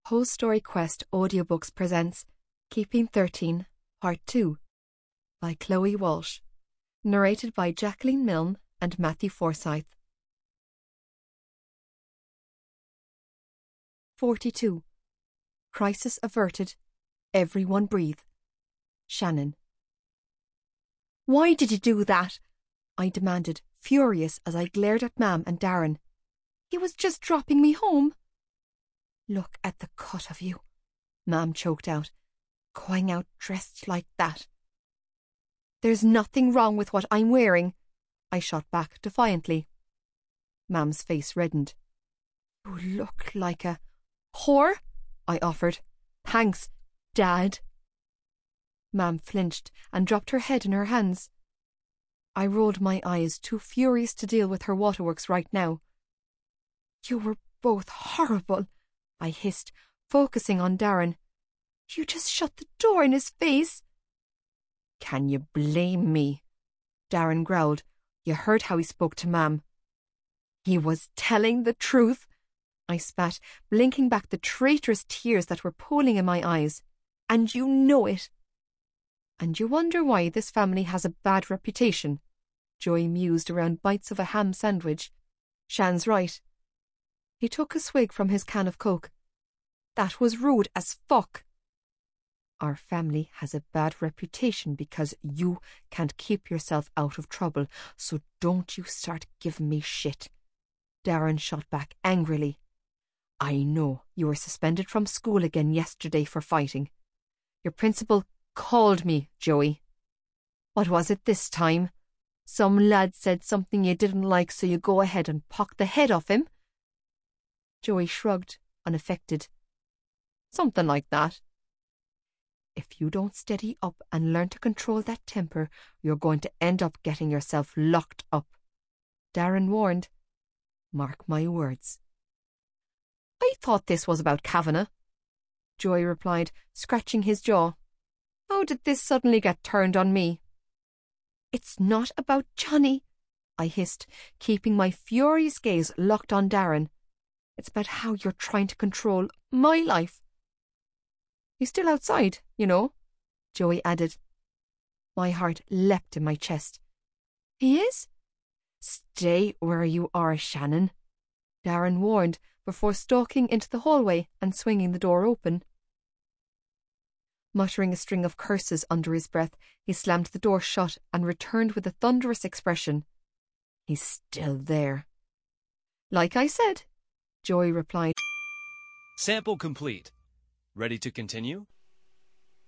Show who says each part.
Speaker 1: Whole Story Quest Audiobooks presents Keeping 13, Part 2 by Chloe Walsh, narrated by Jacqueline Milne and Matthew Forsyth. 42. Crisis averted. Everyone breathe. Shannon. "Why did you do that?" I demanded, furious as I glared at Mam and Darren. "He was just dropping me home." "Look at the cut of you," Mam choked out, "going out dressed like that." "There's nothing wrong with what I'm wearing," I shot back defiantly. Mam's face reddened. "You look like a whore," I offered. "Thanks, Dad." Mam flinched and dropped her head in her hands. I rolled my eyes, too furious to deal with her waterworks right now. "You were both horrible," I hissed, focusing on Darren. "You just shut the door in his face." "Can you blame me?" Darren growled. "You heard how he spoke to Mam." "He was telling the truth," I spat, blinking back the traitorous tears that were pooling in my eyes. "And you know it." "And you wonder why this family has a bad reputation?" Joey mused around bites of a ham sandwich. "Shan's right." He took a swig from his can of Coke. "That was rude as fuck." "Our family has a bad reputation because you can't keep yourself out of trouble, so don't you start giving me shit." Darren shot back angrily. "I know you were suspended from school again yesterday for fighting. Your principal called me, Joey. What was it this time? Some lad said something you didn't like, so you go ahead and pock the head off him?" Joey shrugged, unaffected. "Something like that." "If you don't steady up and learn to control that temper, you're going to end up getting yourself locked up," Darren warned. "Mark my words." "I thought this was about Kavanagh," Joey replied, scratching his jaw. "How did this suddenly get turned on me?" "It's not about Johnny," I hissed, keeping my furious gaze locked on Darren. "It's about how you're trying to control my life." "He's still outside, you know," Joey added. My heart leapt in my chest. "He is?" "Stay where you are, Shannon," Darren warned before stalking into the hallway and swinging the door open. Muttering a string of curses under his breath, he slammed the door shut and returned with a thunderous expression. "He's still there." "Like I said," Joey replied.
Speaker 2: Sample complete. Ready to continue?